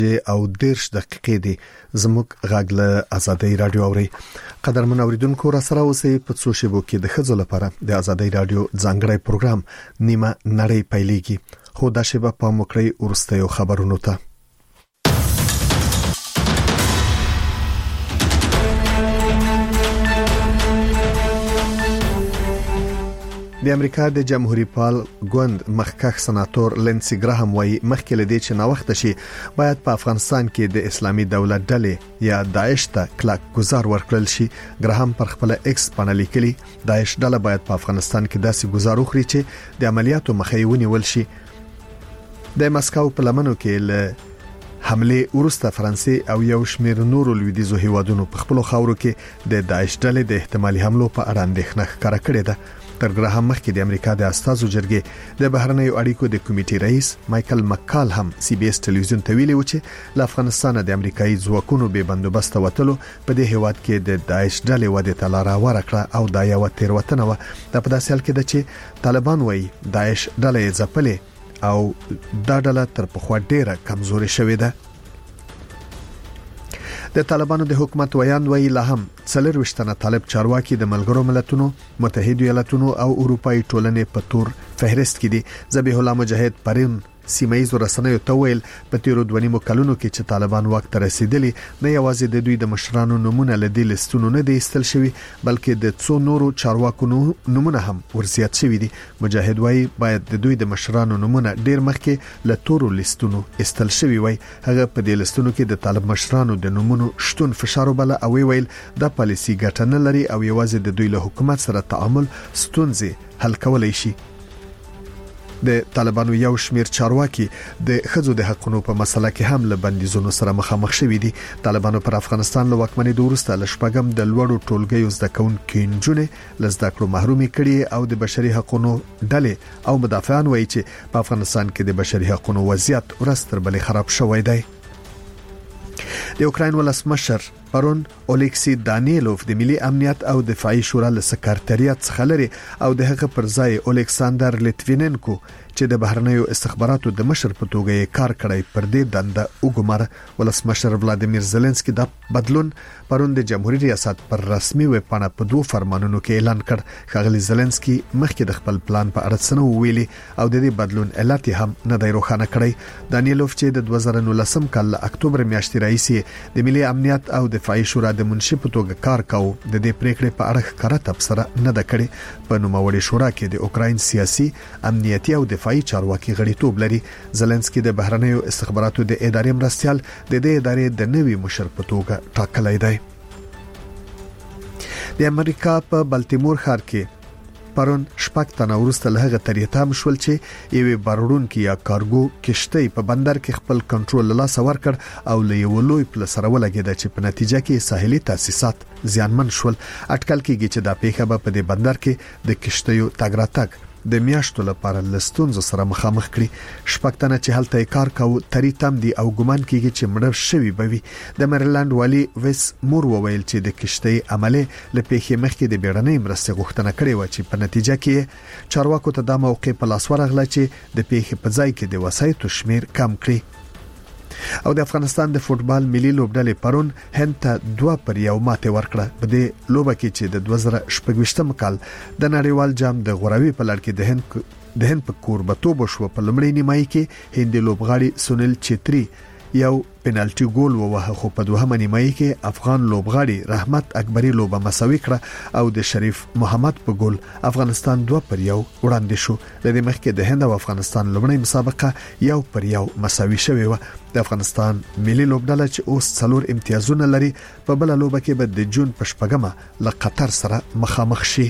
او 10 دقیقې دی زموږ غږ له آزادۍ رادیو اوري. قدرمن اوریدونکو را سره اوسئ په څو شیبو کې د خځو لپاره د آزادۍ رادیو ځانګړی پروګرام نیمه نړۍ پیلېږي. خو دا شیبه په مکرې ورستیو خبرونو ته. د امریکا د جمهوریت پال ګوند مخکښ سناتور لینسی ګراهام وايي مخکې لدی چې نو وخت شي باید په افغانستان کې د اسلامي دولت ډلې یا داعش ته کلک گزار ورکړل شي. ګراهام پر خپل ایکس باندې لیکلي داعش ډله باید په افغانستان کې داسې گزار وکړي چې د عملیاتو مخه ونیول شي. د مسکو په لمنو کې له حمله ورسته فرانسې او یو شمېر نورو لویدیزو هیوادونو په خپل خاورو کې د داعش ډلې د احتمالي حملو په اړه اندېښنه ښکاره کړې ده. تر ګراهام مخکې د امریکا د استازو جرګې د بهرنیو اړیکو د کمیټې رئیس مایکل مکال هم سی بي اس ټلویزیون ته ویلي و چې له افغانستان د امریکایي ځواکونو به بندوبست وټلو په دې هیواد کې د داعش ډلې وده تلاره ورکړه او دا یو تیروتنه و. د په داسې حال کې د چې طالبان وایي داعش ډلې ځپلې او دا ډله تر پخوا ډیره کمزوري شوې ده. د طالبانو د حکومت ویان ویلي لا هم 40 طالب چارواکي د ملګرو ملتونو متحده ایالاتونو او اروپאי ټولنې په تور فهرست کې دي. ذبیح الله مجاهد پرین سیمایي رسنیو ته ویل په تیرو 2 کلونو کې چې طالبان وخت رسیدلی نه یوازې د دوی د مشرانو نمونه لدی لستونو نه دي استل شوی بلکې د څو نورو چارواکو نمونه هم ورزیات شوی دي. مجاهد وايي باید د دوی د مشرانو نمونه ډیر مخکې له تورو لستونو استل شوی وي. هغه په دې لستونو کې د طالب مشرانو د نمونه شتون فشار وبله او ویل د پالیسي ګټنه لري او یوازې د دوی له حکومت سره تعامل ستونزې حل کولای شي. د طالبانو یو شمیر چارواکي د خځو د حقونو په مسله کې هم له بندیزونو سره مخامخ شوي دي. طالبانو پر افغانستان له واکمنۍ وروسته ل شپږم د لوړو ټولګیو زده کوونکو نجونې له زده کړو محرومي کړي او د بشري حقوقو ډلې او مدافعان وایي چې په افغانستان کې د بشري حقوقو وضعیت ورستر بلې خراب شوی دی. د اوکراین ولسمشر پرون اولیکسی دانیلوف د ملي امنیت او دفاعي شورا له سکرټریات څخه لري او د هغه پر ځای الیکساندر لیټویننکو چې د بهرنیو استخباراتو د مشر په توګه کار کړی پر دې دنده وګمار. ولسمشر ولادیمیر زيلنسکي د بدلون پرون د جمهوریت ریاست پر رسمي ویب پاڼه په 2 فرمانونو کې اعلان کړ. ښاغلي زيلنسکي مخکې د خپل پلان په اړه څه ویلي او د دې بدلون علت هم نه دی روښانه کړی. دانیلوف چې د 2019 کال اکتوبر میاشتې رئیس د ملي امنیت او دفاعي شورا د منشي په توګه کار کاوه د دې پریکړې په اړه ښکاره تبصره نه ده کړې. په نوموړي شورا کې د اوکراین سیاسي امنیتي او دفاعي چارواکي غړیتوب لري. زيلنسکي د بهرنیو استخباراتو د ادارې مرستيال د دې ادارې د نوي مشر په توګه ټاکلی دی. د امریکا په بلټیمور ښار کې پرون شپږ تنه ورسته له هغه تریتام شول چې یوه بارونکو یا کارګو کشته په بندر کې خپل کنټرول له لاس ورکړ او له یو لوی پل سره ولګید چې په نتیجه کې ساحلي تاسیسات زیانمن شول. اټکل کېږي چې دا پیښه به په دې بندر کې د کشتیو تګ راتګ د میاشتو لپاره لستونزو سره مخامخ کړي. شپږ تنه چې هلته کار کاوه تریتام دي او ګمان کېږي چې مړ شوی بوي. د میریلند والی ویس مور وویل چې د کشتۍ عمله له پیښې مخکې د بیړنۍ مرستې غوښتنه کړې و چې په نتیجه کې چارواکو ته د موقع په لاس ورغله چې د پیښې په ځای کې د وسایتو شمیر کم کړي. او د افغانستان د فوتبال ملي لوبډلې پرون هند ته 2-1 ماته ورکړه. په دې لوبه کې چې د 2016 کال د نړیوال جام د غوراوي په لړ کې د هند په کوربتوب شو. په لومړۍ نیمایي کې هندي لوبغاړي سنیل چتري یو پنالټي ګول ووهه خو په دوهمه نیمایي کې افغان لوبغاړي رحمت اکبري لوبه مساوي کړه او د شریف محمد په ګول افغانستان 2-1 وړاندې شو. د دې مخکې د هند او افغانستان لومړی مسابقه 1-1 مساوي شوې و. د افغانستان ملي لوبډله چې اوس 4 امتیازونه لري په بل لوبه کې به د جون په 8مه له قطر سره مخامخ شي.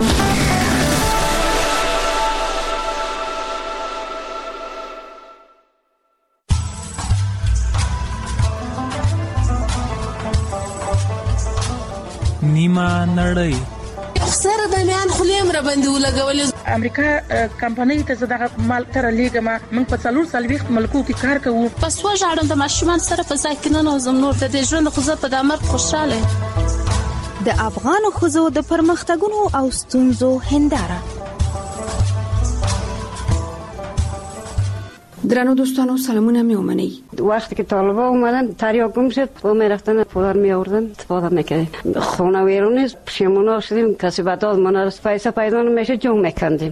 نیمه نړۍ سره د میان خلیم را باندې ولګول. امریکا کمپنۍ ته زده مال تر لیګما موږ په 4 ملکو کې کار کوو. پس وژاړم د ماشومان سره په ځای کې نه نوزم نور د ژوند خو زه په دمر خوشاله. د افغان خزو د پرمختګونو او ستونزو هنداره درنو دوستانو سلامونه میومنی. وقتی که طالبان اومدن تریاک گم شد و میرفتن پولار میآوردن استفاده میکردیم. خونه ویرون نیست پشیمون شدیم کسی به داد ما نرسید پیسه پیدا نمیشه جون میکندیم.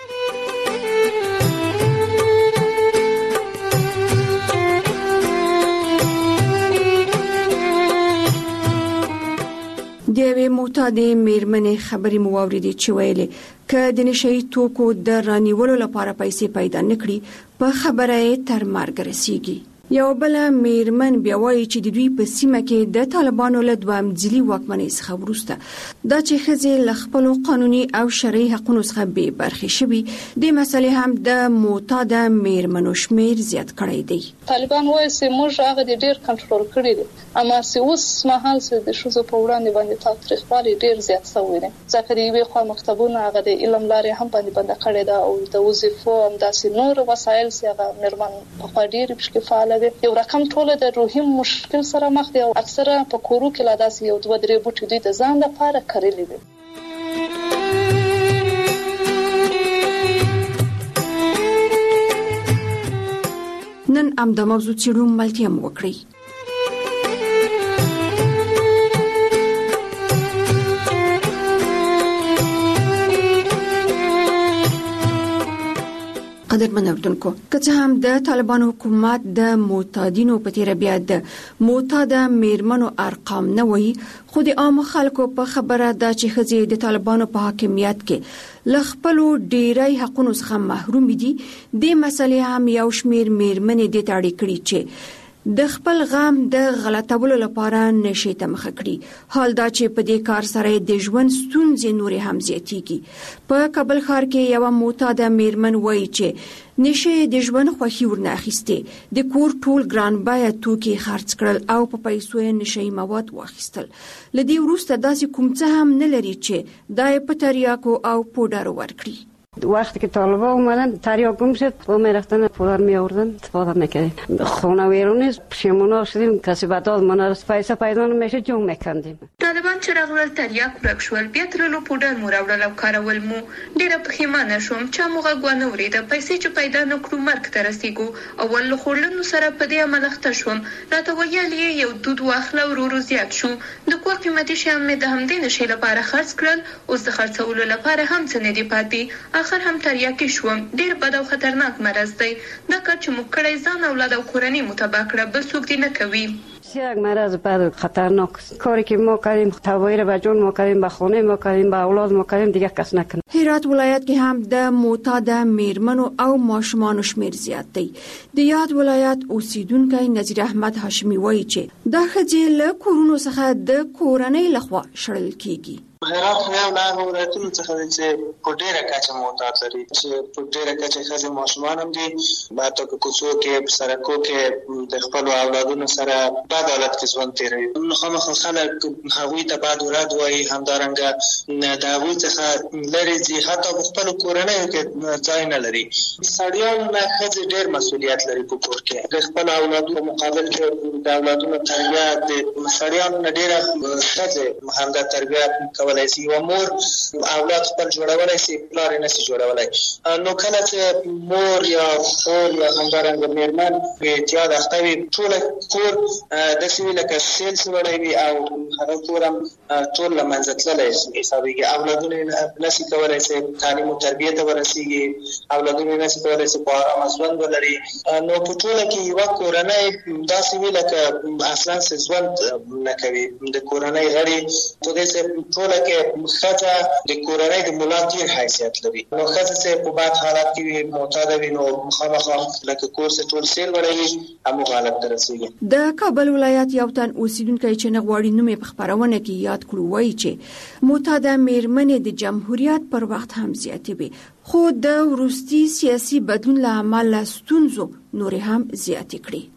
دیوی معتاد میرمن خبری مو اوریدي چې ویلي که د نشئی توکو د رانیولو لپاره پیسې پیدا نکړي په خبره تر مرګ رسیږي. یو بل میرمن بیا وایي چې د دوی په سیمه کې د طالبانو له دوام ځلي واکمنۍ څخه وروسته دا چې ښځې له خپلو قانوني او شرعي حقونو څخه بې برخې شوي د مسلې هم د معتاد میرمنو شمیر زیات کړی دی. طالبان وایي چې موږ هغه ډېر کنټرول کړی دی اما چې اوس مهال چې د ښځو په وړاندې باندې تاوتریخوالی ډېر زیات شوی دی ځکه د یوې خوا مکتبونه هغه د علم لارې هم باندې بنده کړې ده او د وظیفو همداسې نور وسایل چې هغه میرمن پخوا ډېرې پکې فعاله دي. یو رقم ټوله د روحي مشکل سره مخ دي او اکثره په کورو کې لا داسې یو دوه درې بوټي دوی د ځان لپاره کرلي دي. نن هم د موضوع څېړو ملتیا مو وکړئ. قدرمن اوردونکو که څه هم د طالبانو حکومت د معتادینو په تیر بیا د معتاد میرمنو ارقام نه وایي خو د عام خلکو په خبره ده چې ښځې د طالبانو په حاکمیت کې له خپلو ډیری حقونو څخه محروم دي. د مسلې هم یو شمیر میرمنې دې ته اړ کړي چې د خپل غم د غلطولو لپاره نشي ته مخه کړي. حال دا چې په دې کار سره د ژوند ستونزې نورې هم زیاتېږي. په کابل ښار کې یو معتاده میرمن وایي چې نشه د ژوند خوښي ورنه اخیسته د کور ټول ګران بیه توکي خرڅ کړل او په پیسو یې نشئی مواد واخیستل. لدی وروسته داسې کوم څه هم نه لري چې دای په تریاکو او پودر ورکړي. وقتی که طالبان اومدن تریاک گم شد و میرفتن پولار میآوردن استفاده میکردیم. خونه ویرون نیست پشیمون شدیم کسی به داد ما نرسید پیسه پیدا نمیشه جون میکندیم. طالبان چې راغلل تریاک ورک شول بیا ترلو پودر مو راوړل او کارول مو ډیره پښیمانه شوم چې موږ غوښنه ورېده پیسې چې پیدا نکړو مرګ ته رسیږو اول خورلنو سره په دې عمل اخته شوم راته ویل یو دود واخله ورو زیات شو د کور قیمتي شیان مې د همدې نشي لپاره خرڅ کړل اوس د خرڅولو لپاره هم څه نه دی پاتې اخر هم تریاکی شوم. ډیر بد او خطرناک مرض دی دا کار چې موږ کړی ځان اولاد او کورنۍ متبع کړه بل څوک دې نه کوي. یک مرض بد خطرناک کاری که ما کردیم تبایر به جون ما کردیم به خانه ما کردیم به اولاد ما کردیم دیگه کس نکنه. هرات ولایت کې هم د معتاد میرمنو او ماشومانو شمیر زیات دی. د یاد ولایت اوسیدونکو نذیر احمد هاشمی وایي چې د ښځې له کورونو څخه د کورنۍ لخوا شړل کیږي. هرات یو له ولایتونو څخه دی چې په ډېره کچه معتاد لري چې په ډېره کچه ښځې ماشومان هم دي حتی که کوڅو کې په سړکو کې د خپلو اولادونو سره بد حالت کې ژوند تېروي. نو خامخا خلک هغوی ته بد ورد وایي همدارنګه د هغوی څخه لرې ځي حتی په خپلو کورنیو کې ځای نه لري. سړیانو نه ښځې ډېر مسؤلیت لري په کور کې د خپلو اولادونو مقابل کې د اولادونو تربیه د سړیانو نه ډېره ښځې همدا تربیه کولی شي. یوه مور اولاد خپل جوړولی شي پلار یې نشي جوړولی. نو کله چې مور یا خور یا همدارنګه میرمن په اعتیاد اخته وي ټوله کور داسې وي لکه سیل شوی وي او هغه کور هم ټول له منځه تللی حسابېږي. اولادونه یې نشي کولی چې تعلیم و تربیې ته ورسېږي اولادونه یې نشي کولی چې په ارامه ژوند ولري. نو په ټوله کې یوه کورنۍ داسې وي لکه اصلا چې ژوند نه کوي. د کورنۍ غړي په دې چې ټوله کې ښځه د کورنۍ د ملا تیر حیثیت لري. نو ښځه چې په بد حالت کې وي معتاده وي نو مخامخا لکه کور چې ټول سیل وړوي همغه حالت ته رسېږي. د کابل ولایت یو تن اوسیدونکی چې نه غواړي نوم یې په خپرونه کې یاد کړو وایي چې معتاده میرمنې د جمهوریت پر وخت هم زیاتې وي خو د وروستي سیاسي بدلون له امله ستونزو نورې هم زیاتې کړې.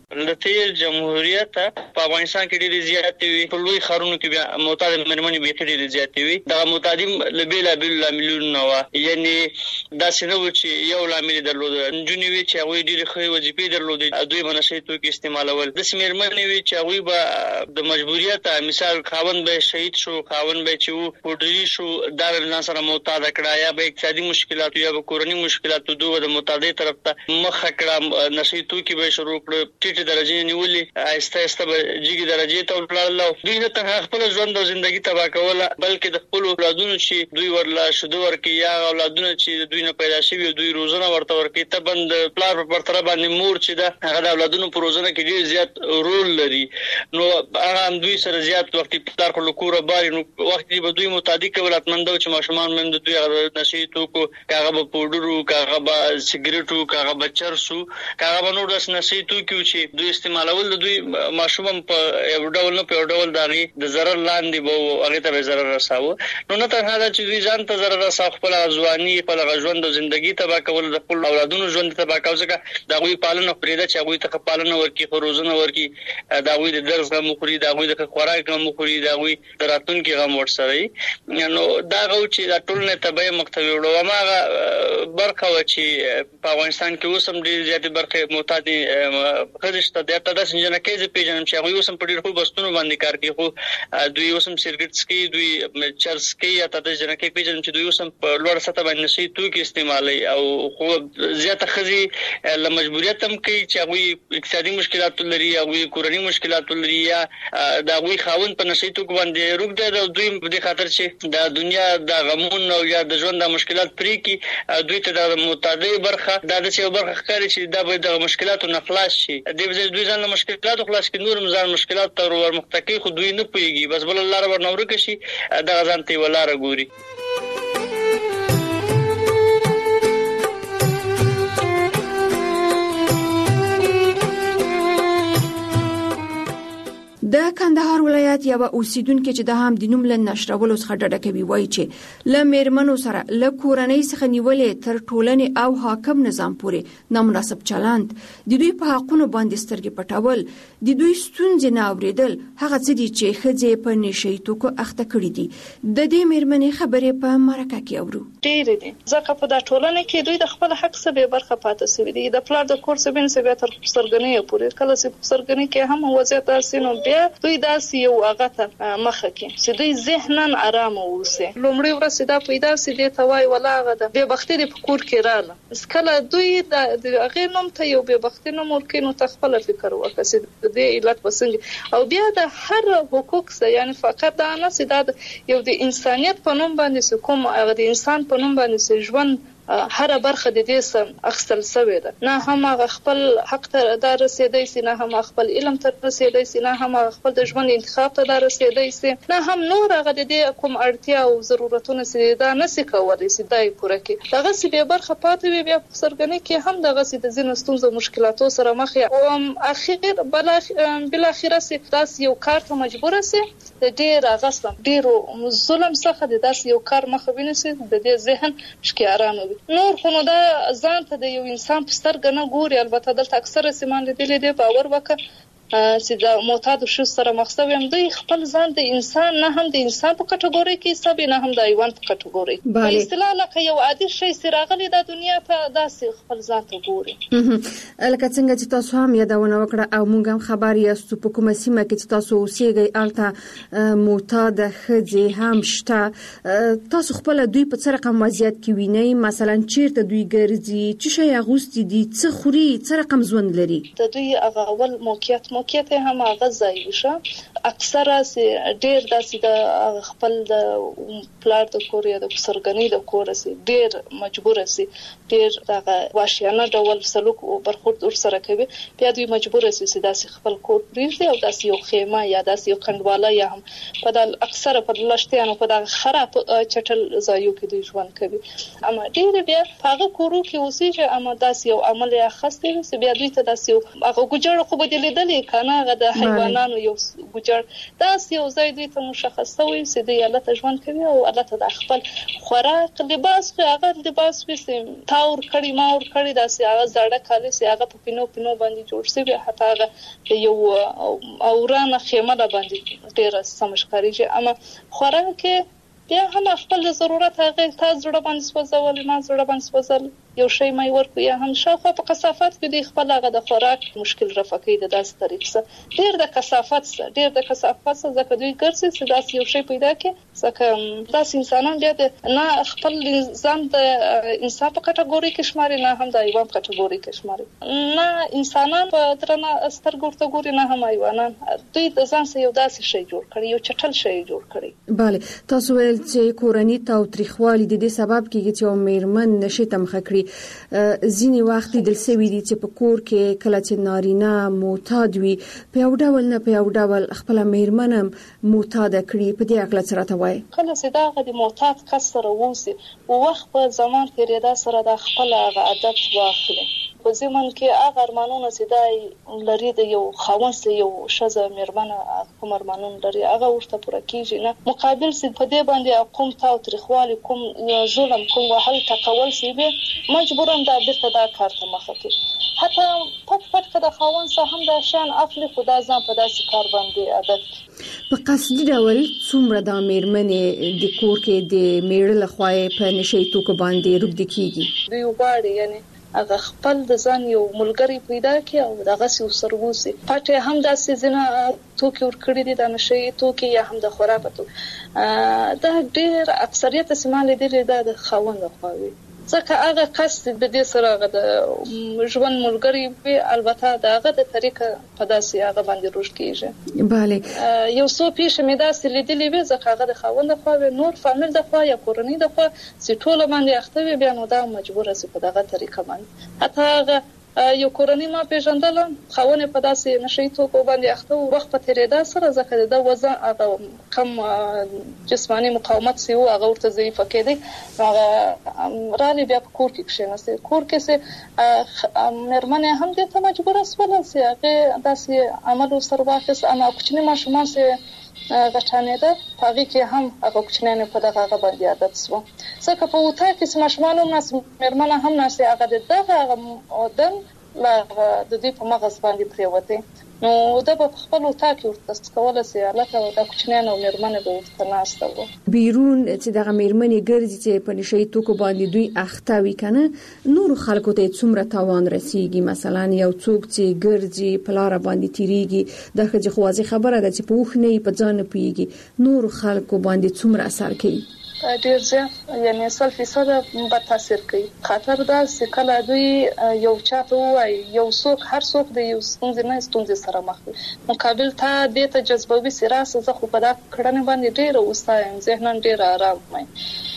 لته جمهوریت په افغانستان کې ډېر زیات وي په لوی خارونو کې بیا معتاد مرمنې به ډېر زیات وي دا معتادین لبیلا بل لاملون نو یعنی دا سينو چې یو لامل درلود جنوي وی چې هغه ډېر خې وظیفې درلود دوی منشي توکي استعمالول د سیمرمنې وی چې هغه به د مجبوریت مثال خاون به شهید شو خاون به چې پوډري شو دا له سره معتاد کړه یا به اقتصادي مشکلات یا به کورنۍ مشکلات دوه د معتادي طرف ته مخ کړه نشي توکي به شروع کړ ټیټه درجه نیولې آهسته آهسته به جګی درجه ته ولاړل دوی نه ته خپل ژوند او ژوندۍ تباہ کوله بلکې د خپل اولادونو چې دوی ورلا شدو ورکی یا اولادونو چې دوی نه پیدا شوی دوی روزنه ورته ورکی ته بند پلار په تر باندې مور چې دا هغه د اولادونو په روزنه کې ډیر زیات رول لري نو هغه هم دوی سره زیات وخت پلار خو لکوره باري نو وخت به دوی متعدی کولاتمندو چې ماشومان مند دوی هغه نشي توکو کاغه به پودرو کاغه به سیګریټو کاغه به چرسو کاغه به نور داس نشي توکو چې دوی استعمالول دوی ماشومان په یو ډول نه په ډول داغي د zarar لاندې به هغه ته zarar رساو نو نه ته دا چې دوی ځان ته zarar رساو خپل ځواني خپل ژوند او ژوندۍ تباہ کول د خپل اولادونو ژوند تباہ کول ځکه دا غوي پالنه پرېده چې غوي ته پالنه ورکی خروزنه ورکی دا غوي د درس غو مخوري دا غوي د خوراک غو مخوري دا غوي دراتون کې غو ورسره نو دا غو چې دا ټول نه تبع مکتب وړو ما برخه و چې په افغانستان کې اوسم ډیر زیات برخه معتادي خدشته د تاسو څنګه کې پیژنم چې غوي اوسم په ډیر خو بستونو باندې کار کوي خو دوی اوسم سیګریټ سکي دوی چرس کوي یا تاسو څنګه کې پیژنم چې دوی اوسم په لوړ سطح باندې نشي توکي استعمالي او خو زیاته خزي له مجبوریت هم کوي چې غوي اقتصادي مشکلات لري او کورنۍ مشکلات لري یا دا غوي خاون په نشي توک باندې روک دی دوی په خاطر چې د دنیا د غمون او یا د ژوند د مشکلات پرې کی دوی ته د معتادي برخه د څه برخه ښکاري چې دا به د مشکلاتو نه خلاص شي د دوی ځان له مشکلاتو خلاص کی نور مزار مشکلات تر ور مختکی خو دوی نه پويږي بس بل الله رب نور کې شي دا ځان ته ولاره ګوري د کندهار ولایت یو اوسیدونکو چې د هم د نوم له نشرولو څخه ډډه کوي وایي چې له میرمنو سره له کورنۍ څخه نیولې تر ټولنې او حاکم نظام پورې نامناسب چلند د دوی په حقونو باندې سترګې پټول د دوی ستونزې نه اوریدل هغه څه دي چې ښځې په نشي توکو اخته کړي دي د دې میرمنې خبرې په مرکه کې اورو ډېر دي ځکه په دا ټولنه کې دوی د خپل حق څخه برخه پاتې شوی دي د پلار د کور سبین سبا تر سرګنې پورې کله چې سرګنې کې هم وضعیت اسینو بیا دوی داسې یو هغه ته مخه کې چې دوی ذهنن آرام اوسه لومړی ورځ دا پیدا سي د توای ولا هغه د به بختي د فکر کې رااله اسکله دوی د هغه نوم ته یو به بختي نوم ورکینو تخپل فکر وکړي د علت وسنګ او بیا د هر حقوق سره یعنی فقط دا نه سي د یو د انسانيت په نوم باندې کوم هغه د انسان په نوم باندې ژوند هر برخه د دې سم اخستل شوی ده نه هم خپل حق ته دار رسیدای سي نه هم خپل علم ته رسیدای سي نه هم خپل د ژوند انتخاب ته دار رسیدای سي نه هم نور هغه د دې کوم اړتیا او ضرورتونه سي دا نه سي کولای سي دای پوره کې دغه سي به برخه پاتې وي بیا سرګنې کې هم دغه سي د ځینو ستونزو مشکلاتو سره مخ او اخر بل اخر سي تاسو یو کار ته مجبور سي د ډیر غصب ډیرو ظلم څخه د داس یو کار مخ ویني د دې ذهن شکي آرام نور خو نو دا ځان ته د یو انسان په سترګه نه ګوري البته دلته اکثره سیمان لیدلې دي باور وکړه چې د معتاد شو سره مخسوي هم دوی خپل ځان د انسان نه هم د انسان په کټګوري کې حساب نه هم د حیوان په کټګوري په اصطلاح لکه یو عادي شی سراغلي د دنیا ته داسې خپل ځان ته ګوري لکه څنګه چې تاسو هم یادونه وکړه او موږ هم خبر یاستو په کومه سیمه کې چې تاسو اوسېږئ الته معتاد ښځې هم شته تاسو خپل دوی په څه رقم وضعیت کې وینئ مثلا چیرته دوی ګرځي چې شي اغوستي دي څه خوري څه رقم ژوند لري د دوی هغه اول موقعیت هم هغه ځای وشه اکثره ډیر داسې د خپل د پلار د کور یا د سرګنې د کور سي ډیر مجبور سي ډیر دغه واشیانه ډول سلوک او برخورد ور سره کوي بیا دوی مجبور سي داسې خپل کور پریږدي او داسې یو خیمه یا داسې یو کندواله یا هم په د اکثره په لشتيانو په د خراب چټل ځایو کې دوی ژوند کوي اما ډیر بیا هغه کورو کې اوسېږي اما داسې یو عمل یا خاصه بیا دوی ته داسې هغه ګجړ خو بدلیدلې کنه هغه د حیوانانو یو ګجړ ویاړ دا یو ځای دوی ته مشخص وي چې د یالته ژوند کوي او الله ته د خپل خوراک لباس هغه لباس وسې تاور کړي ماور کړي دا سي هغه زړه کالي سي هغه په پینو باندې جوړ شوی حتی هغه یو اورانه خیمه باندې ډیره سمشکاري چې اما خوراک بیا هم خپل ضرورت هغه تاسو جوړ باندې سوځول ما جوړ باندې سوځل یو شی مې ورکو یا هم شاوخوا په کثافت کې د خپل هغه د خوراک مشکل رفع کوي د داس طریقه ډیر د کثافت ځکه دوی ګرځي چې داس یو شی پیدا کړي ځکه داس انسانان بیا نه خپل ځان د انسان په کټګوري کې شماري نه هم د حیوان په کټګوري کې شماري نه انسانان په درنه سترګو ته ګوري نه هم حیوانان دوی د ځان سره یو داسې شی جوړ کړي یو چټل شی جوړ کړي bale تاسو ول چې کورنۍ تاوتریخوالي د دې سبب کېږي چې مېرمن نشي تمخ کړي ځینی وخت د سوي دي چې په کور کې کله چې نارینه معتاد وي په یو ډول خپل مېرمنم معتاد کړي په دې اړه څه راته وایي کله چې دا د معتاد کس سره ووسی او وخت په زمان کې ردا سره د خپل عادت واخلي په زمون کې هغه ارمانونه چې دای لري د یو خاوند سره یو شزه مېرمنه کوم ارمانونه لري هغه ورته پوره کیږي نه مقابل سي په دې باندې کوم تاوتریخوالي کوم ظلم کوم وهل تقول سي به مجبورم دا بیرته دا کار ته مخه کوي حتی پټ کده خاوند سره هم دا شان اخلي خدا ځان په داسې کار باندې عادت په قصدي ډول څومره د مېرمنې د کور کې د میړه لخوا په نشي توکو باندې روږدي کیږي دوی وغواړي یعنی هغه خپل د ځان یو ملګری پیدا کړي او دغه سي وسروسي پټه هم داسې ځنه توکي ور کړی دي د نشي توکي یا هم د خوراک دا ډېر اکثریت سیمه لیدل د خاوند خووي ځکه هغه کس د دې سره د ژوند ملګری به البته دغه د طریقه په داسې هغه باندې روش کیږي bale یو څو پیښه مې داسې لیدلې وي ځکه هغه د خاوند خو نور فامیل د خو یا کورنۍ د خو چې ټول باندې اخته بیا نو دا مجبور سي په دغه طریقه باندې حتی هغه یو کورنۍ ما پیژندل خاوند په داسې نشي توکو باندې اخته وخت په تیریدا سره ځکه د وزن هغه کم جسمانی مقاومت سی او هغه ورته ضعیف کېدی هغه رالي بیا په کور کې کښیناسته کور کې سه مېرمنه هم د ته مجبور اسول سي هغه داسې عمل سره واخص اما کوچنی ماشومان سه غټانه ده هغه کې هم هغه کوچنی په دغه باندې عادت سو ځکه په وتا کې ماشومان هم ناس مېرمنه هم ناس هغه دغه دم لا د دې په مغز باندې پریوته نو دا په خپل وتا کې ورته سکول سي لکه د کوچنی نو مېرمنه به ورته ناشته وو بیرون چې دغه مېرمنې ګرځي چې په نشي توکو باندې دوی اخته وي کنه نور خلکو ته څومره تاوان رسیږي مثلا یو څوک چې ګرځي په لار باندې تیریږي د خځې خوازي خبره ده چې په وخت نه په ځان پیږي نور خلکو باندې څومره اثر کوي ډیر زیات یعنی 100% به تاثیر کوي خطر دا چې کله دوی یو چاته وای یو څوک هر څوک د یو ستونزې سره مخ وي مقابل ته د تجربوي سراس زه خو په دا کړنه باندې ډیر اوسایم ذهن ډیر آرام وای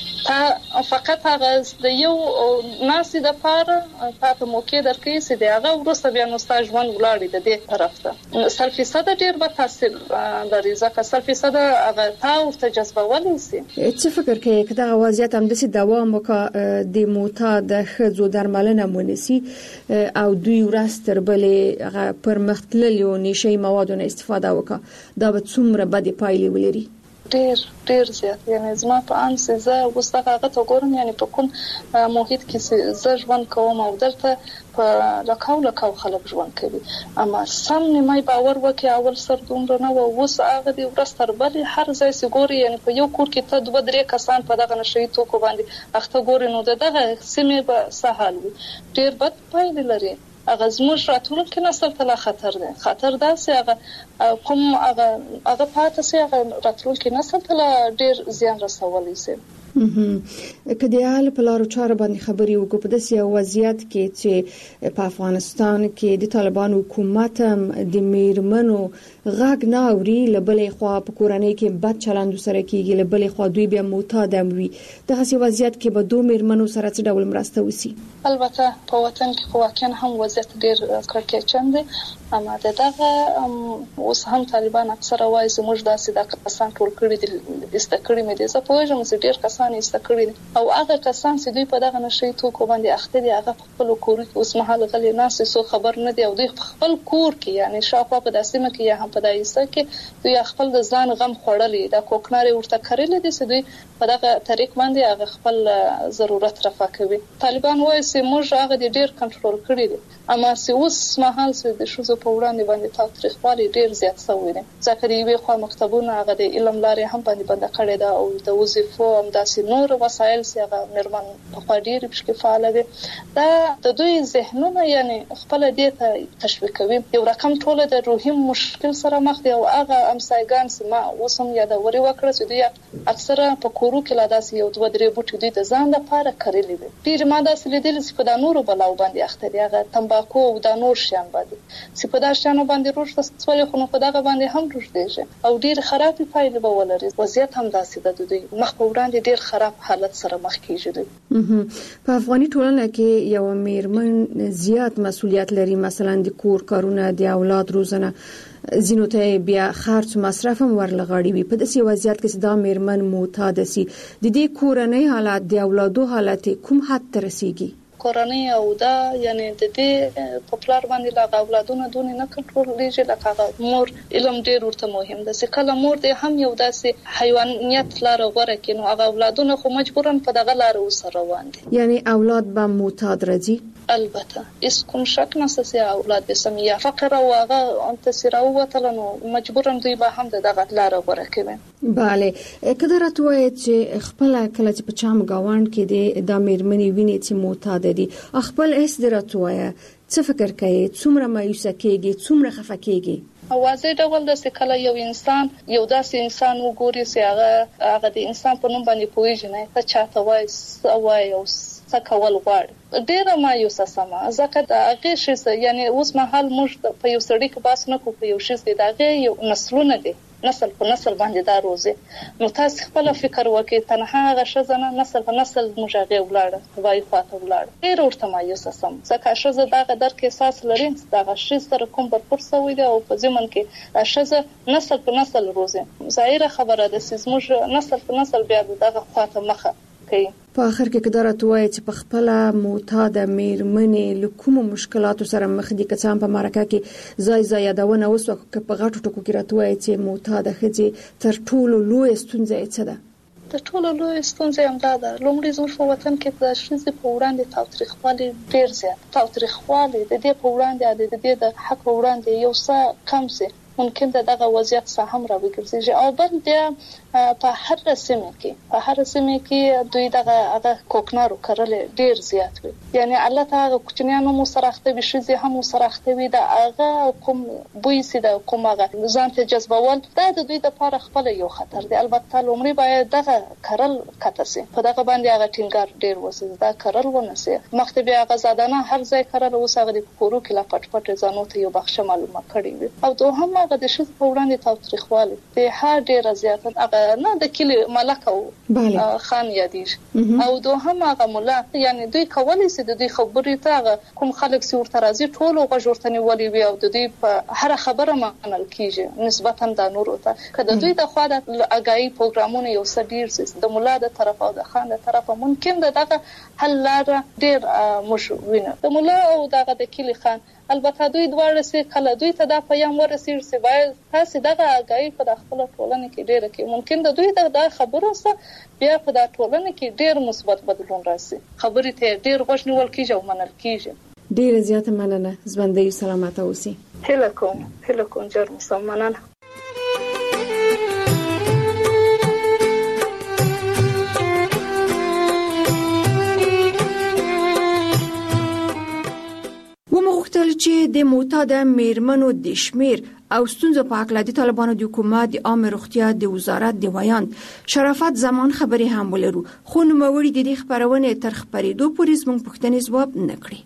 تا فقط هغه د یو ناسي د پاره په موقع درکې سي د هغه ورسته بیا نو ستاسو ژوند ولاړی د دې طرف ته 100% ډیر به تاثیر لري ځکه 100% هغه تا ورته جذبولای سي څه فکر کوي کدا وضعیت هم د سي دوام وکړه د معتاد خزو درملنه مونسي او دوی ورستر بلې پر مختللو نشي موادونو استفاده وکړه دا به څومره بد پایلې ولري ډیر زیات یعنی زما په ان سه زه وسته هغه ته ګورم یعنی په کوم محیط کې زه ژوند کوم او درته په لکاو خلک ژوند کوي اما سم نیمه باور وکي اول سر دومره نه و وس هغه دی ورستر بلې هر ځای سي ګوري یعنی په یو کور کې ته دوه درې کسان په دغه نشي توکو باندې اخته ګوري نو دغه سیمه به سهال وي ډیر بد پایلې لري هغه زموږ راتلونکي نسل ته خطر دا سي هغه کوم هغه پاتې سي هغه راتلونکي نسل ته ډیر زیان رسولي سي کدی حال په لارو چارو باندې خبري وکړو په داسې وضعیت کې چې په افغانستان کې د طالبانو حکومت د میرمنو غږ نه اوري لبلې خوا په کورنۍ کې بد چلند سره کیږي لبلې خوا دوی بیا معتاد وي دغه وضعیت کې به دوه میرمنو سره څه ډول مرسته وسی البته په وطن کې خو واقعا هم وضعیت ډیر کړکېچن دی اما دغه اوس هم طالبان اکثره وایي چې موږ داسې د کسان ټول کړی دي استکړی مې دي زه په وژم چې ډیر کسان ماشومان ایسته کړي او هغه کسان چې دوی په دغه نشي توکو باندې اخته دي هغه خپل کور کې اوس مهال غلي ناس سو خبر نه دی او دوی خپل کور کې یعنی شاوخوا په داسمه کې یا هم په دایسته کې دوی خپل د ځان غم خوړلې دا کوکناري ورته کړل دي چې دوی په دغه طریق باندې هغه خپل ضرورت رفع کوي. طالبان وایي چې موږ هغه ډیر کنټرول کړی دي اما چې اوس مهال چې د شوزو په وړاندې باندې تاریخوالي ډیر زیات شوی دی ځکه دی وی خو مکتبونه هغه د علم لارې هم باندې بند کړی دا او د وظیفو هم داسې نور وسایل چې هغه مرمن په ډیر بشکې فعال دي دا د دوی ذهنونه یعنی خپل دې ته تشویق کوي یو رقم ټول د روحي مشکل سره مخ دي او هغه امسایګان چې ما وسم یادوري وکړه چې دوی اکثره په کورو کې لا داسې یو دوه درې بوټي دوی د ځان لپاره کړلې دي ډیر ما داسې لیدل چې په نورو بلاو باندې اخته دي هغه تمباکو او د نور شیان باندې چې په دا شیانو باندې روښ تسولې خو په دغه باندې هم روښ دي او ډیر خراب پایلې به ولري وضعیت هم داسې د دوی مخ په وړاندې ډیر خراب حالت سره مخ کیږي. په افغاني ټولنه کې یو میرمن زیات مسؤلیت لري مثلا د کور کارونه د اولاد روزنه زینو ته بیا خرج مصرف هم ورلغړی وي په داسې وضعیت کې دا میرمن معتاد سي د دې کورنۍ حالات د اولادو حالت کوم حد ته رسیږي کورنۍ او دا یعنی د دې پپلار باندې لا اولادونه دونه نه کنټرول لږه لکه مور علم ډیر ورته مهم ده چې کله مور دې هم یو داسې حیوانیت لار غوړه کینو هغه اولادونه خو مجبورن په دغه لار وسره روان دي یعنی اولاد به معتاد راځي البته اس کوم شک نشته چې اولاد به سمیا فقر او هغه انتصر او وتلنو مجبورن دوی به هم دغه لار غوړه کوي. bale کله راټوي چې خپل کله چې په چام گاوند کې د میرمنې ویني چې معتاد دي خپل اس دراتوي څه فکر کوي څومره مایوسه کېږي څومره خفه کېږي اوازې ډول د سکله یو انسان یو داسې انسان وګوري چې هغه د انسان په نوم باندې پوهیږي نه ته چاته وای او څه کول غواړي ډیره مایوسه سما ځکه د هغه شي یعنی اوس مهال موږ په یو سړی کې باس نه کوو په یو شي د هغه یو نسلونه دي نسل په نسل باندې دا روزي نو تاسو خپل فکر وکړئ تنها هغه شزنه نسل په نسل مجاغه ولاړه وای خاطر ولاړه ډیر ورته مایوسه سم ځکه شزه دغه درک احساس لري دغه شي سره کوم پر سوي دی او په ځمن کې شزه نسل په نسل روزي ظاهره خبره ده چې موږ نسل په نسل بیا دغه خاطر مخه کوي. په اخر کې کدار توای چې په خپل معتاد میرمنې لکوم مشکلاتو سره مخ دي کڅام په مرکه کې زای یادونه وسو په غټو ټکو کې راتوای چې معتاد خځې تر ټولو لوی ستونزه څه ده د ټولو لوی ستونزه هم ده لومړی زموږ په وطن کې د شذ په وړاندې تاریخوالي ډیر زیات تاریخوالي د دې په وړاندې د دې د حق وړاندې یو څه کم سي ممکن دغه وضعیت سه هم راوګرځي او بل د په هر سیمه کې دوی دغه کوکنارو کړل ډیر زیات وي یعنی الله تعالی کوچنیانو مو سره به شي هم سره وي د هغه کوم بوی سي د کومه ځان ته جذبول دا د دوی د لپاره خپل یو خطر دی البته لومړی باید دغه کړل کتسي په دغه باندې هغه ټینګار ډیر وسي دا کړل ونسي مخته بیا هغه زادانه هر ځای کړل وسغه د کورو کې لا پټ ځانو ته یو بخښه معلومه کړی وي او دوه هم هغه د شذ په وړاندې تاریخوالي د هر ډیر زیات هغه نه د کلی ملک او خان یادیږي او دوه هم هغه مولا یعنی دوی کولی سي د دوی خبرې ته کوم خلک سي ورته راځي ټول غوښتنې ولي وي او د دوی په هر خبره منل کیږي نسبتا د نورو ته کله دوی د خوا د اگایي پروګرامونه یو سډیر سي د مولا د طرف او د خان د طرف ممکن دغه حل لار ډیر مشوینه د مولا او دغه د کلی خان البته دوی دواړه سي کله دوی ته دا پیغام ورسیر سي باید تاسو دغه اگایي په خپل ټولنه کې ډیره کې ممکن د دوی د خبرو سره بیا په ټولنه کې ډیر مثبت بدلون راسي خبرې ته ډیر غوښ نیول کیږي او منل کیږي. ډیر زیات مننه ژوندۍ سلامت اوسئ. هله کوم جر مسلمانانه چې د معتاد میرمنو د شمیر او ستونزو په اړه د طالبانو د حکومت د عامه روغتیا د وزارت د ویاند شرافت زمان خبري هم ولرو خو نوموړي د دې خبرونه تر خبرېدو پورې زموږ پوښتنې ځواب نه کړي.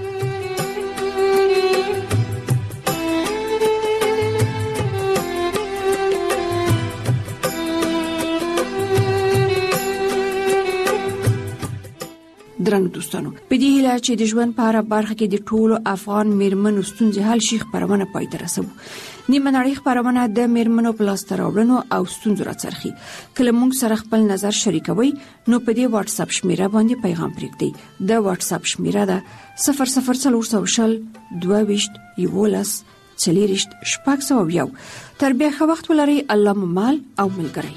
درنګ دوستانو په دې هیله چې د ژوند په اړه برخه کې د ټولو افغان میرمنو ستونزې حل شي خبرونه پای ته رسوي. نیمه نړۍ خبرونه د میرمنو په لاس راوړنو او ستونزو راڅرخي. کله موږ سره خپل نظر شریکوي نو په دې واتس اپ شمیره باندې پیغام پرېږدئ. د واتس اپ شمیره ده 0040 22 11 40 تر بیا ښه وخت ولرئ. الله مو مال او ملګری.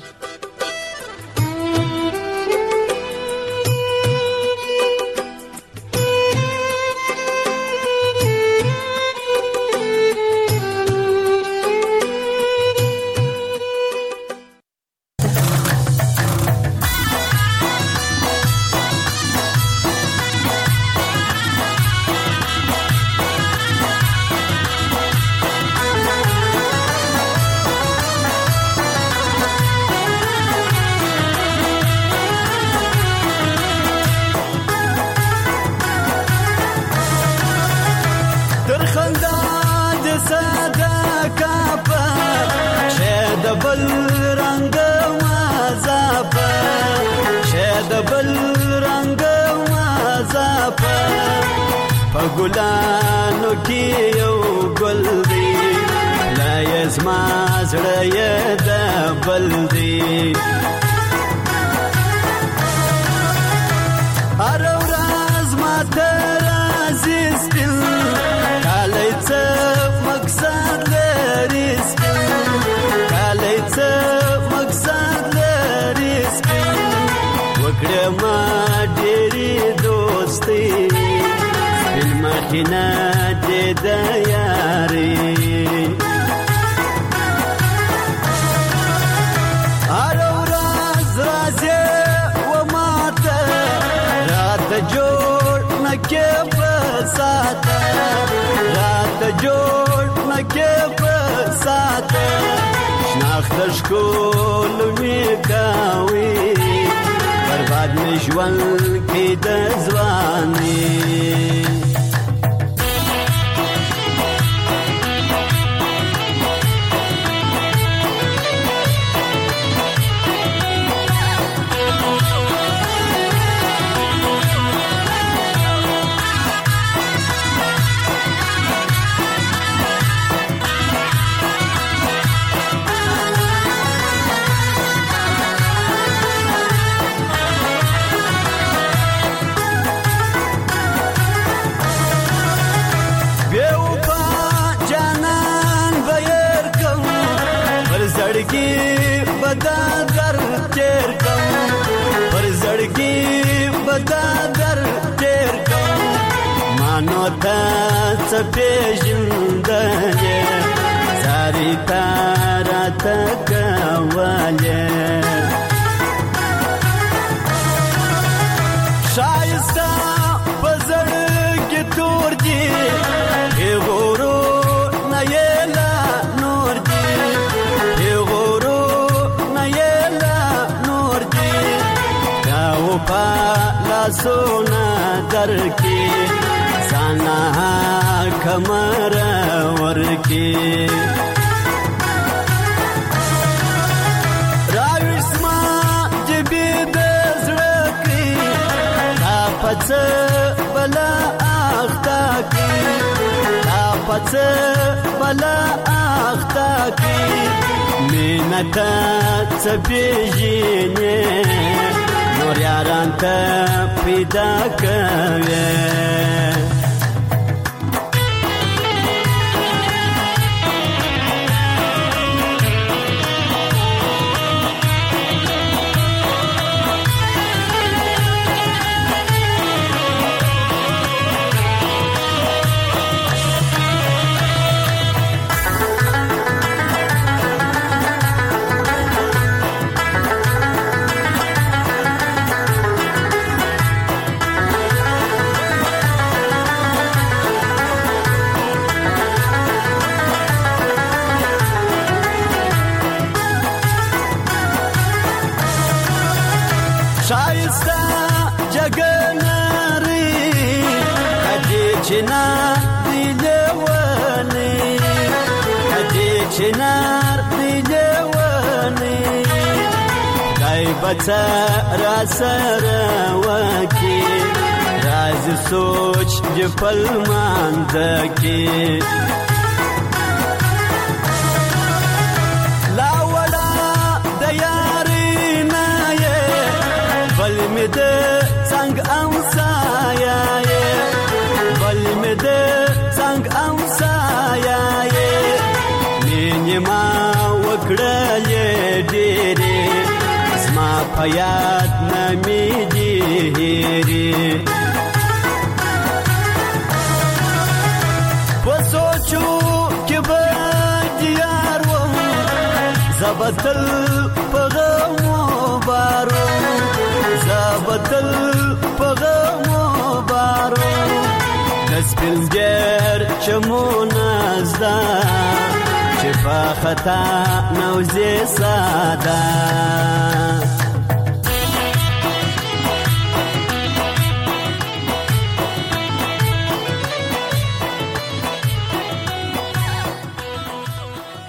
ګلانو کې یو ګل دی لا یزما زړه یې د بل دی هر ورځ ماته راځي سپین کالی څه مقصد لري سپین کالی څه مقصد لري سپین وکړه ما ډېرې دوستي مخینه دې د یاري هر ورځ راځي و ماته رات جوړ نکې په ساته رات جوړ نکې په ساته شناخت ښکل مې کوي برباد مې ژوند کې د ځواني بدادر تیر کم پر زړګي بدادر تیر کم مانو ته څه پیژندلې ساری تارا تکواله شایسته په زړګي تور دي غورو نه یلا نور دي پالا سونا در کی سانا کمر ور کی راوسما جبی دزړه کی تا پڅ بلا اختا کی تا پڅ بلا اختا کی مینتا څپېژنې نور یاران ته پیدا کوي شایسته جګناري کدي چنار دی لونی کدي چنار دی لونی کای بچا را سره وکی راز سوچ جپل ماند کی ما وکړلې ډېرې زما په یاد نه مې دي هېرې په سوچو کې به دیار وم زه به تل په غمو بار وم زه به تل په غمو بار وم د سپین ډېر چمونه زده چې په خطا نوځې ساده